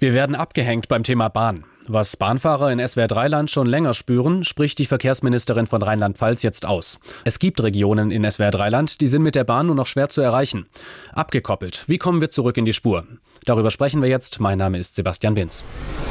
Wir werden abgehängt beim Thema Bahn. Was Bahnfahrer in SWR3-Land schon länger spüren, spricht die Verkehrsministerin von Rheinland-Pfalz jetzt aus. Es gibt Regionen in SWR3-Land, die sind mit der Bahn nur noch schwer zu erreichen. Abgekoppelt. Wie kommen wir zurück in die Spur? Darüber sprechen wir jetzt. Mein Name ist Sebastian Binz.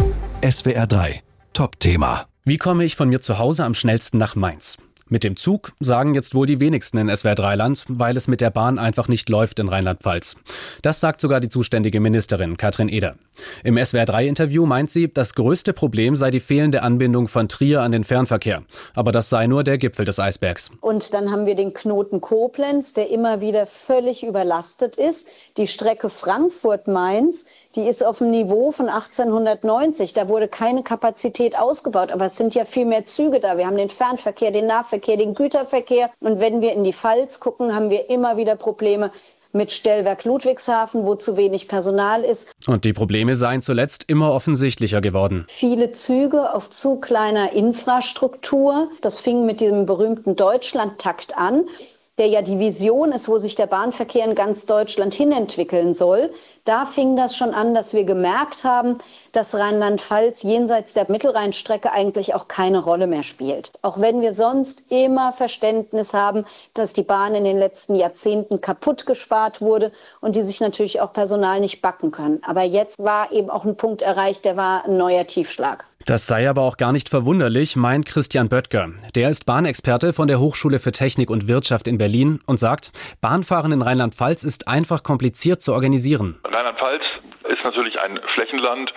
SWR3 Top-Thema. Wie komme ich von mir zu Hause am schnellsten nach Mainz? Mit dem Zug sagen jetzt wohl die wenigsten in SWR3-Land, weil es mit der Bahn einfach nicht läuft in Rheinland-Pfalz. Das sagt sogar die zuständige Ministerin Katrin Eder. Im SWR3-Interview meint sie, das größte Problem sei die fehlende Anbindung von Trier an den Fernverkehr. Aber das sei nur der Gipfel des Eisbergs. Und dann haben wir den Knoten Koblenz, der immer wieder völlig überlastet ist. Die Strecke Frankfurt-Mainz, die ist auf dem Niveau von 1890. Da wurde keine Kapazität ausgebaut. Aber es sind ja viel mehr Züge da. Wir haben den Fernverkehr, den Nahverkehr, den Güterverkehr. Und wenn wir in die Pfalz gucken, haben wir immer wieder Probleme mit Stellwerk Ludwigshafen, wo zu wenig Personal ist. Und die Probleme seien zuletzt immer offensichtlicher geworden. Viele Züge auf zu kleiner Infrastruktur. Das fing mit diesem berühmten Deutschlandtakt an, der ja die Vision ist, wo sich der Bahnverkehr in ganz Deutschland hinentwickeln soll. Da fing das schon an, dass wir gemerkt haben, dass Rheinland-Pfalz jenseits der Mittelrheinstrecke eigentlich auch keine Rolle mehr spielt. Auch wenn wir sonst immer Verständnis haben, dass die Bahn in den letzten Jahrzehnten kaputt gespart wurde und die sich natürlich auch Personal nicht backen können. Aber jetzt war eben auch ein Punkt erreicht, der war ein neuer Tiefschlag. Das sei aber auch gar nicht verwunderlich, meint Christian Böttger. Der ist Bahnexperte von der Hochschule für Technik und Wirtschaft in Berlin und sagt, Bahnfahren in Rheinland-Pfalz ist einfach kompliziert zu organisieren. Rheinland-Pfalz ist natürlich ein Flächenland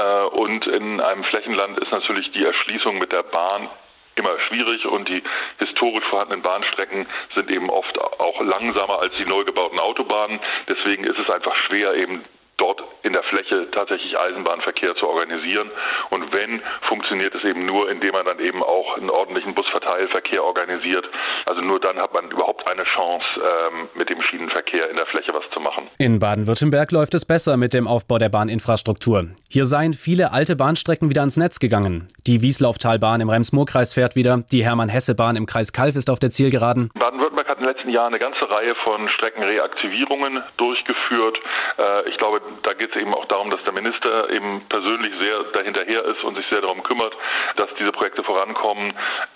und in einem Flächenland ist natürlich die Erschließung mit der Bahn immer schwierig und die historisch vorhandenen Bahnstrecken sind eben oft auch langsamer als die neu gebauten Autobahnen. Deswegen ist es einfach schwer, eben dort in der Fläche tatsächlich Eisenbahnverkehr zu organisieren. Und wenn, funktioniert es eben nur, indem man dann eben auch einen ordentlichen Busverteilverkehr organisiert. Also nur dann hat man überhaupt eine Chance, mit dem Schienenverkehr in der Fläche was zu machen. In Baden-Württemberg läuft es besser mit dem Aufbau der Bahninfrastruktur. Hier seien viele alte Bahnstrecken wieder ans Netz gegangen. Die Wieslauftalbahn im Rems-Murr-Kreis fährt wieder, die Hermann-Hesse-Bahn im Kreis Calw ist auf der Zielgeraden. Baden-Württemberg hat in den letzten Jahren eine ganze Reihe von Streckenreaktivierungen durchgeführt. Ich glaube, da geht es eben auch darum, dass der Minister eben persönlich sehr dahinterher ist und sich sehr darum kümmert, dass diese Projekte vorankommen,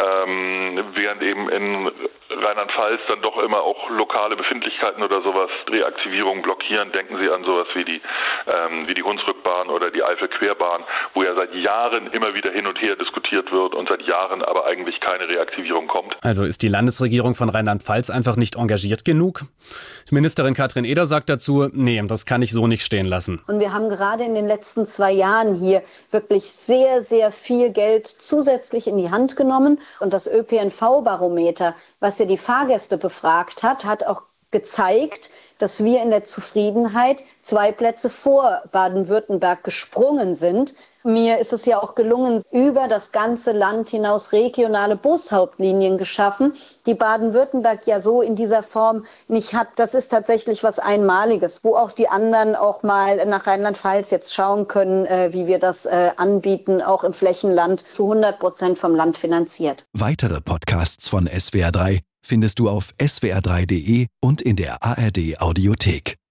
während eben in Rheinland-Pfalz dann doch immer auch lokale Befindlichkeiten oder sowas Reaktivierung blockieren. Denken Sie an sowas wie die Hunsrückbahn oder die Eifel-Querbahn, wo ja seit Jahren immer wieder hin und her diskutiert wird und seit Jahren aber eigentlich keine Reaktivierung kommt. Also ist die Landesregierung von Rheinland-Pfalz einfach nicht engagiert genug? Ministerin Katrin Eder sagt dazu, nee, das kann ich so nicht stehen lassen. Und wir haben gerade in den letzten 2 Jahren hier wirklich sehr, sehr viel Geld zusätzlich in die Hand genommen. Und das ÖPNV-Barometer, was ja die Fahrgäste befragt hat, hat auch gezeigt, dass wir in der Zufriedenheit 2 Plätze vor Baden-Württemberg gesprungen sind. Mir ist es ja auch gelungen, über das ganze Land hinaus regionale Bushauptlinien geschaffen, die Baden-Württemberg ja so in dieser Form nicht hat. Das ist tatsächlich was Einmaliges, wo auch die anderen auch mal nach Rheinland-Pfalz jetzt schauen können, wie wir das anbieten, auch im Flächenland zu 100% vom Land finanziert. Weitere Podcasts von SWR3 findest du auf swr3.de und in der ARD Audiothek.